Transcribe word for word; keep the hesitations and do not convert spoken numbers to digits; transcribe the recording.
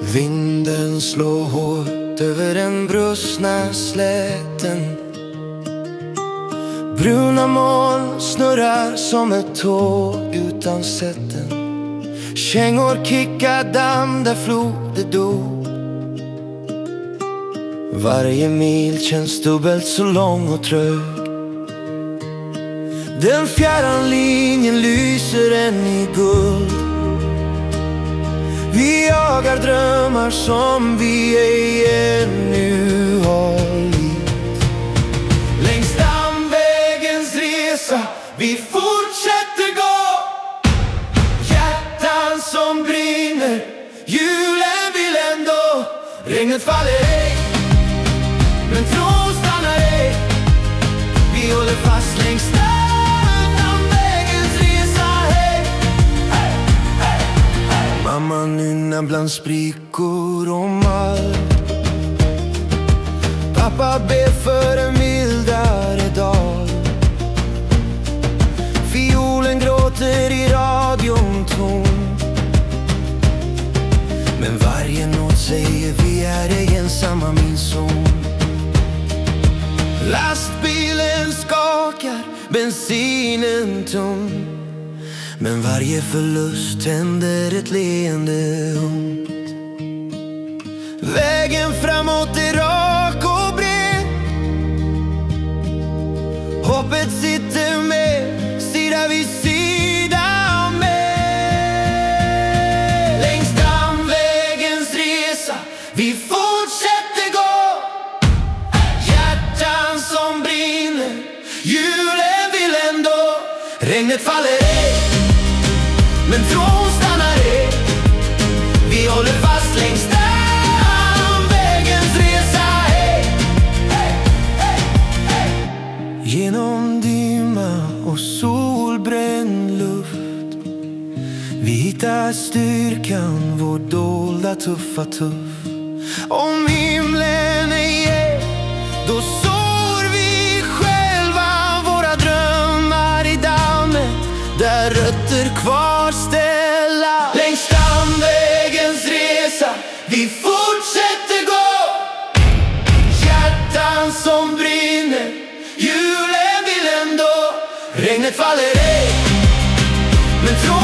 Vinden slår hårt över den brustna slätten. Bruna moln snurrar som ett tåg utan sätten. Kängor kickar damm där floder dog. Varje mil känns dubbelt så lång och trög. Den fjärran linjen lyser än i guld. Vi jagar drömmar som vi ej ännu har likt. Längs stamvägens resa vi fortsätter gå. Hjärtan som brinner, julen vill ändå. Regnet faller ej, men tron stannar ej. Vi håller fast längs stamvägens resa, hej, hej, hej, hej. Mamma nynnar bland sprickor och malm. Pappa ber för en mildare dag. Fiolen gråter i radion tom. Men varje not säger vi är ej ensamma min son. Lastbilen skakar, bensinen tom. Men varje förlust tänder ett leende ont. Vägen framåt är rak och bred. Hoppet sitter med, sida vid sida med. Längs stamvägens resa vi fortsätter gå. Hjärtan som brinner, julen vill ändå. Regnet faller ej, men tron stannar ej. Vi håller fast längs stamvägens resa, hej, hej, hej, hej. Genom dimma och solbränd luft vi hittar styrkan, vår dolda tuffa tuff. Om himlen är ge, då sår vi själva våra drömmar i dammet där rötter kvarställa. Längs stamvägens resa vi fortsätter gå. Hjärtan som brinner, julen vill ändå. Regnet faller ej, men tro